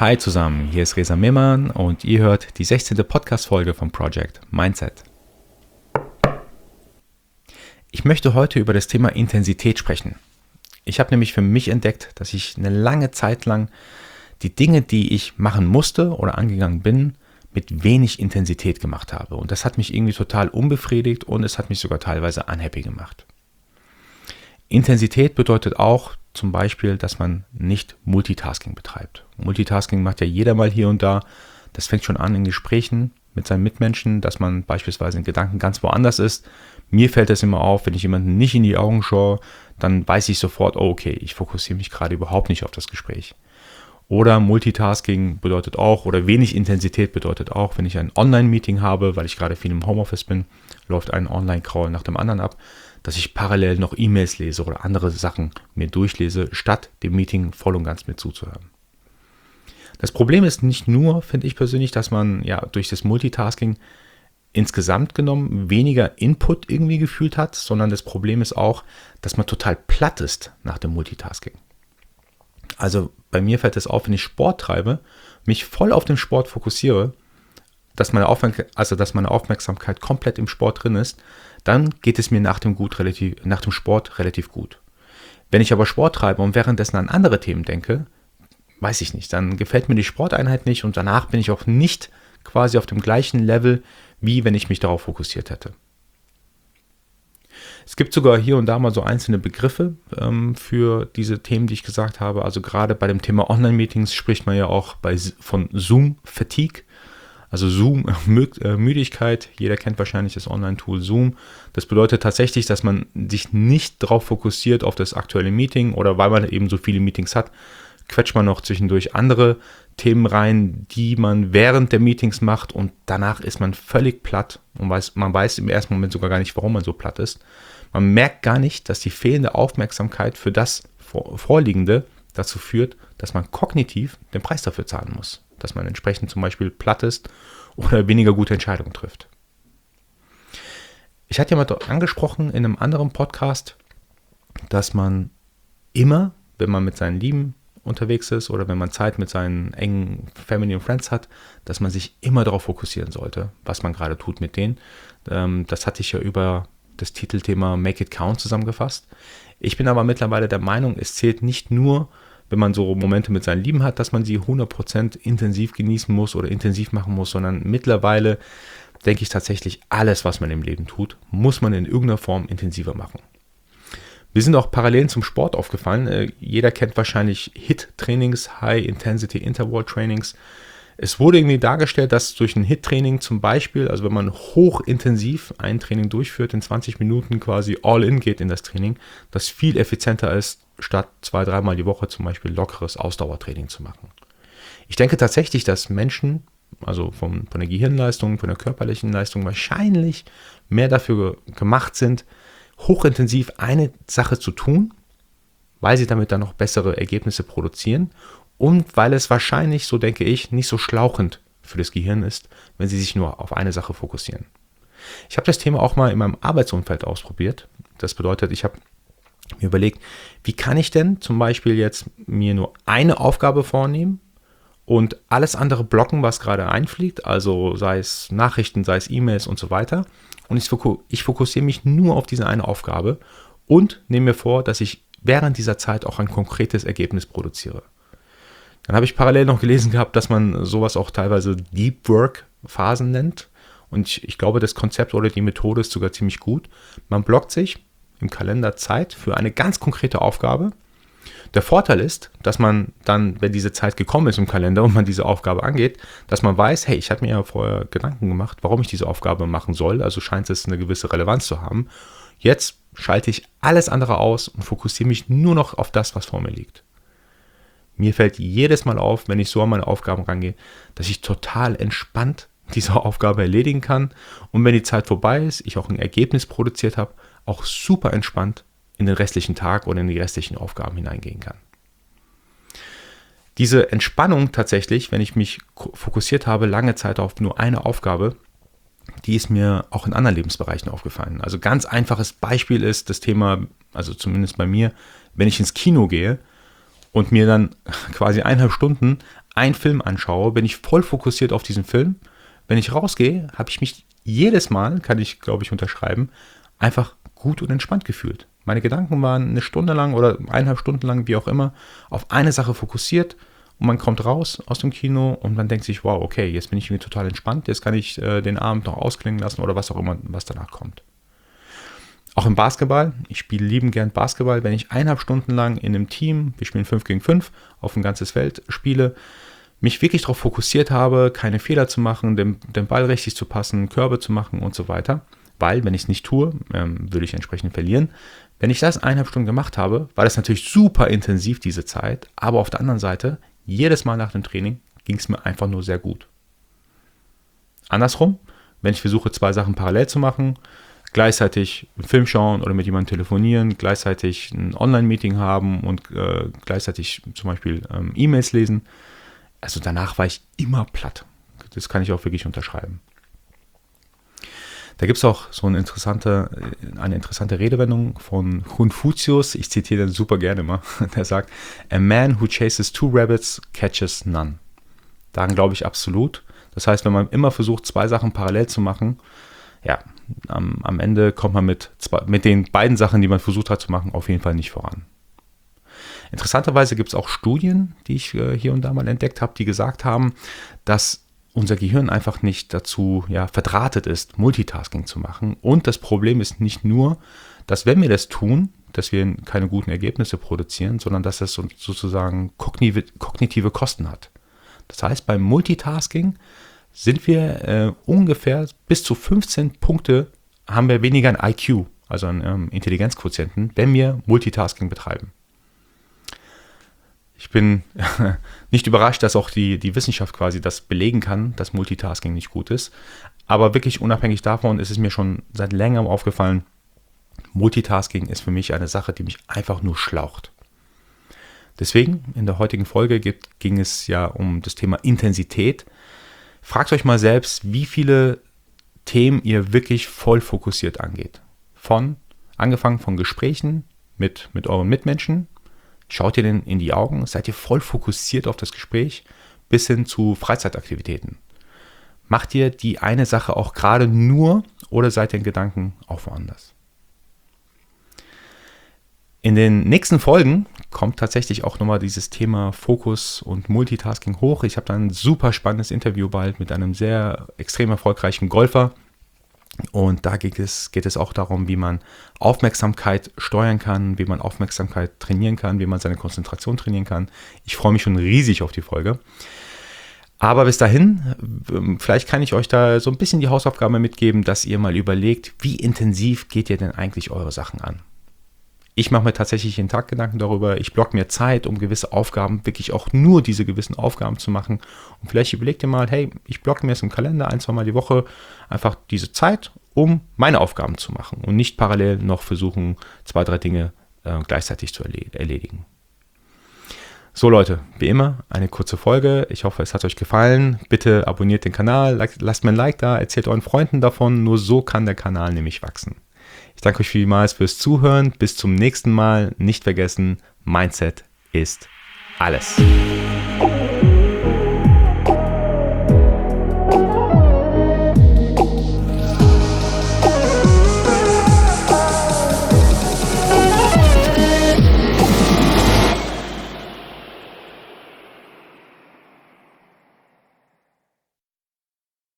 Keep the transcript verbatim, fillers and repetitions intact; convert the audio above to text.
Hi zusammen, hier ist Reza Mehman und ihr hört die sechzehnte Podcast-Folge vom Project Mindset. Ich möchte heute über das Thema Intensität sprechen. Ich habe nämlich für mich entdeckt, dass ich eine lange Zeit lang die Dinge, die ich machen musste oder angegangen bin, mit wenig Intensität gemacht habe. Und das hat mich irgendwie total unbefriedigt und es hat mich sogar teilweise unhappy gemacht. Intensität bedeutet auch zum Beispiel, dass man nicht Multitasking betreibt. Multitasking macht ja jeder mal hier und da. Das fängt schon an in Gesprächen mit seinen Mitmenschen, dass man beispielsweise in Gedanken ganz woanders ist. Mir fällt das immer auf, wenn ich jemanden nicht in die Augen schaue, dann weiß ich sofort, oh okay, ich fokussiere mich gerade überhaupt nicht auf das Gespräch. Oder Multitasking bedeutet auch, oder wenig Intensität bedeutet auch, wenn ich ein Online-Meeting habe, weil ich gerade viel im Homeoffice bin, läuft ein Online-Call nach dem anderen ab, dass ich parallel noch E-Mails lese oder andere Sachen mir durchlese, statt dem Meeting voll und ganz mit zuzuhören. Das Problem ist nicht nur, finde ich persönlich, dass man ja durch das Multitasking insgesamt genommen weniger Input irgendwie gefühlt hat, sondern das Problem ist auch, dass man total platt ist nach dem Multitasking. Also bei mir fällt es auf, wenn ich Sport treibe, mich voll auf den Sport fokussiere, dass meine, Aufmerk- also dass meine Aufmerksamkeit komplett im Sport drin ist, dann geht es mir nach dem, gut relativ, nach dem Sport relativ gut. Wenn ich aber Sport treibe und währenddessen an andere Themen denke, weiß ich nicht, dann gefällt mir die Sporteinheit nicht und danach bin ich auch nicht quasi auf dem gleichen Level, wie wenn ich mich darauf fokussiert hätte. Es gibt sogar hier und da mal so einzelne Begriffe ähm, für diese Themen, die ich gesagt habe. Also gerade bei dem Thema Online-Meetings spricht man ja auch bei, von Zoom-Fatigue. Also Zoom-Müdigkeit, jeder kennt wahrscheinlich das Online-Tool Zoom. Das bedeutet tatsächlich, dass man sich nicht darauf fokussiert auf das aktuelle Meeting oder weil man eben so viele Meetings hat, quetscht man noch zwischendurch andere Themen rein, die man während der Meetings macht und danach ist man völlig platt und weiß, man weiß im ersten Moment sogar gar nicht, warum man so platt ist. Man merkt gar nicht, dass die fehlende Aufmerksamkeit für das Vorliegende dazu führt, dass man kognitiv den Preis dafür zahlen muss. Dass man entsprechend zum Beispiel platt ist oder weniger gute Entscheidungen trifft. Ich hatte ja mal angesprochen in einem anderen Podcast, dass man immer, wenn man mit seinen Lieben unterwegs ist oder wenn man Zeit mit seinen engen Family und Friends hat, dass man sich immer darauf fokussieren sollte, was man gerade tut mit denen. Das hatte ich ja über das Titelthema Make It Count zusammengefasst. Ich bin aber mittlerweile der Meinung, es zählt nicht nur, wenn man so Momente mit seinen Lieben hat, dass man sie hundert Prozent intensiv genießen muss oder intensiv machen muss, sondern mittlerweile denke ich tatsächlich, alles, was man im Leben tut, muss man in irgendeiner Form intensiver machen. Wir sind auch Parallelen zum Sport aufgefallen. Jeder kennt wahrscheinlich H I I T-Trainings, High Intensity Interval Trainings. Es wurde irgendwie dargestellt, dass durch ein H I I T-Training zum Beispiel, also wenn man hochintensiv ein Training durchführt, in zwanzig Minuten quasi all in geht in das Training, das viel effizienter ist, statt zwei, dreimal die Woche zum Beispiel lockeres Ausdauertraining zu machen. Ich denke tatsächlich, dass Menschen, also von, von der Gehirnleistung, von der körperlichen Leistung wahrscheinlich mehr dafür gemacht sind, hochintensiv eine Sache zu tun, weil sie damit dann noch bessere Ergebnisse produzieren und weil es wahrscheinlich, so denke ich, nicht so schlauchend für das Gehirn ist, wenn sie sich nur auf eine Sache fokussieren. Ich habe das Thema auch mal in meinem Arbeitsumfeld ausprobiert. Das bedeutet, ich habe mir überlegt, wie kann ich denn zum Beispiel jetzt mir nur eine Aufgabe vornehmen und alles andere blocken, was gerade einfliegt, also sei es Nachrichten, sei es E-Mails und so weiter. Und ich, ich fokussiere mich nur auf diese eine Aufgabe und nehme mir vor, dass ich während dieser Zeit auch ein konkretes Ergebnis produziere. Dann habe ich parallel noch gelesen gehabt, dass man sowas auch teilweise Deep Work Phasen nennt. Und ich, ich glaube, das Konzept oder die Methode ist sogar ziemlich gut. Man blockt sich im Kalender Zeit für eine ganz konkrete Aufgabe. Der Vorteil ist, dass man dann, wenn diese Zeit gekommen ist im Kalender und man diese Aufgabe angeht, dass man weiß, hey, ich habe mir ja vorher Gedanken gemacht, warum ich diese Aufgabe machen soll, also scheint es eine gewisse Relevanz zu haben. Jetzt schalte ich alles andere aus und fokussiere mich nur noch auf das, was vor mir liegt. Mir fällt jedes Mal auf, wenn ich so an meine Aufgaben rangehe, dass ich total entspannt diese Aufgabe erledigen kann und wenn die Zeit vorbei ist, ich auch ein Ergebnis produziert habe, auch super entspannt in den restlichen Tag oder in die restlichen Aufgaben hineingehen kann. Diese Entspannung tatsächlich, wenn ich mich fokussiert habe, lange Zeit auf nur eine Aufgabe, die ist mir auch in anderen Lebensbereichen aufgefallen. Also ganz einfaches Beispiel ist das Thema, also zumindest bei mir, wenn ich ins Kino gehe und mir dann quasi eineinhalb Stunden einen Film anschaue, bin ich voll fokussiert auf diesen Film. Wenn ich rausgehe, habe ich mich jedes Mal, kann ich glaube ich unterschreiben, einfach gut und entspannt gefühlt. Meine Gedanken waren eine Stunde lang oder eineinhalb Stunden lang, wie auch immer, auf eine Sache fokussiert und man kommt raus aus dem Kino und man denkt sich, wow, okay, jetzt bin ich irgendwie total entspannt, jetzt kann ich äh, den Abend noch ausklingen lassen oder was auch immer, was danach kommt. Auch im Basketball, ich spiele liebend gern Basketball, wenn ich eineinhalb Stunden lang in einem Team, wir spielen fünf gegen fünf, auf ein ganzes Feld spiele, mich wirklich darauf fokussiert habe, keine Fehler zu machen, den, den Ball richtig zu passen, Körbe zu machen und so weiter, weil wenn ich es nicht tue, ähm, würde ich entsprechend verlieren. Wenn ich das eineinhalb Stunden gemacht habe, war das natürlich super intensiv diese Zeit, aber auf der anderen Seite, jedes Mal nach dem Training ging es mir einfach nur sehr gut. Andersrum, wenn ich versuche, zwei Sachen parallel zu machen, gleichzeitig einen Film schauen oder mit jemandem telefonieren, gleichzeitig ein Online-Meeting haben und äh, gleichzeitig zum Beispiel ähm, E-Mails lesen. Also danach war ich immer platt. Das kann ich auch wirklich unterschreiben. Da gibt es auch so eine interessante, eine interessante Redewendung von Konfuzius. Ich zitiere den super gerne mal. Der sagt, a man who chases two rabbits catches none. Daran glaube ich absolut. Das heißt, wenn man immer versucht, zwei Sachen parallel zu machen, ja, am, am Ende kommt man mit, zwei, mit den beiden Sachen, die man versucht hat zu machen, auf jeden Fall nicht voran. Interessanterweise gibt es auch Studien, die ich äh, hier und da mal entdeckt habe, die gesagt haben, dass unser Gehirn einfach nicht dazu ja, verdrahtet ist, Multitasking zu machen. Und das Problem ist nicht nur, dass wenn wir das tun, dass wir keine guten Ergebnisse produzieren, sondern dass das sozusagen kognitive, kognitive Kosten hat. Das heißt, beim Multitasking sind wir äh, ungefähr bis zu fünfzehn Punkte haben wir weniger ein I Q, also einen ähm, Intelligenzquotienten, wenn wir Multitasking betreiben. Ich bin nicht überrascht, dass auch die, die Wissenschaft quasi das belegen kann, dass Multitasking nicht gut ist. Aber wirklich unabhängig davon ist es mir schon seit längerem aufgefallen, Multitasking ist für mich eine Sache, die mich einfach nur schlaucht. Deswegen, in der heutigen Folge gibt, ging es ja um das Thema Intensität. Fragt euch mal selbst, wie viele Themen ihr wirklich voll fokussiert angeht. Von, angefangen von Gesprächen mit, mit euren Mitmenschen, schaut ihr denn in die Augen, seid ihr voll fokussiert auf das Gespräch, bis hin zu Freizeitaktivitäten. Macht ihr die eine Sache auch gerade nur oder seid ihr in Gedanken auch woanders? In den nächsten Folgen kommt tatsächlich auch nochmal dieses Thema Fokus und Multitasking hoch. Ich habe da ein super spannendes Interview bald mit einem sehr extrem erfolgreichen Golfer. Und da geht es, geht es auch darum, wie man Aufmerksamkeit steuern kann, wie man Aufmerksamkeit trainieren kann, wie man seine Konzentration trainieren kann. Ich freue mich schon riesig auf die Folge. Aber bis dahin, vielleicht kann ich euch da so ein bisschen die Hausaufgabe mitgeben, dass ihr mal überlegt, wie intensiv geht ihr denn eigentlich eure Sachen an? Ich mache mir tatsächlich jeden Tag Gedanken darüber. Ich blocke mir Zeit, um gewisse Aufgaben, wirklich auch nur diese gewissen Aufgaben zu machen. Und vielleicht überlegt ihr mal, hey, ich blocke mir jetzt im Kalender ein, zwei Mal die Woche einfach diese Zeit, um meine Aufgaben zu machen und nicht parallel noch versuchen, zwei, drei Dinge äh, gleichzeitig zu erledigen. So Leute, wie immer, eine kurze Folge. Ich hoffe, es hat euch gefallen. Bitte abonniert den Kanal, lasst mir ein Like da, erzählt euren Freunden davon. Nur so kann der Kanal nämlich wachsen. Ich danke euch vielmals fürs Zuhören. Bis zum nächsten Mal. Nicht vergessen, Mindset ist alles.